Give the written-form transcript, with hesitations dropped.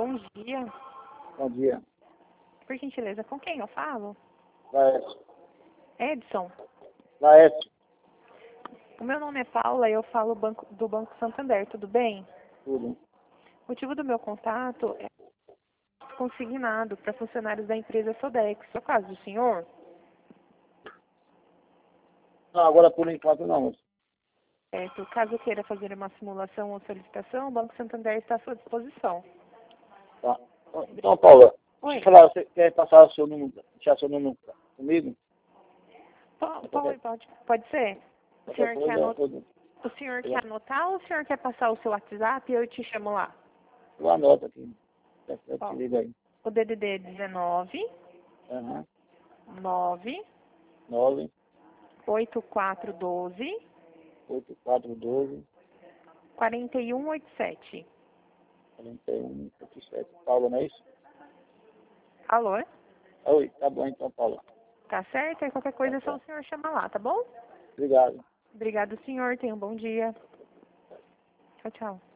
bom dia. Bom dia. Por gentileza, com quem eu falo? Laércio. Edson. Laércio. O meu nome é Paula e eu falo do Banco Santander, tudo bem? Tudo. O motivo do meu contato é consignado para funcionários da empresa Sodex. É o caso do senhor? Não, agora por enquanto não, moço. Certo. Caso queira fazer uma simulação ou solicitação, o Banco Santander está à sua disposição. Tá. Então, Paula, Oi. deixa eu falar, você quer passar o seu número, deixar seu número comigo? Pode ser? O senhor, quer o senhor quer anotar ou o senhor quer passar o seu WhatsApp e eu te chamo lá? Eu anoto aqui. Eu te ligo aí. O DDD é 19 Aham. 9 9, 8412 8412, 4187. 4187. Paula, não é isso? Alô? Oi, tá bom então, Paula. Tá certo? Aí qualquer coisa é só o senhor chamar lá, tá bom? Obrigado. Obrigado, senhor. Tenha um bom dia. Tchau, tchau.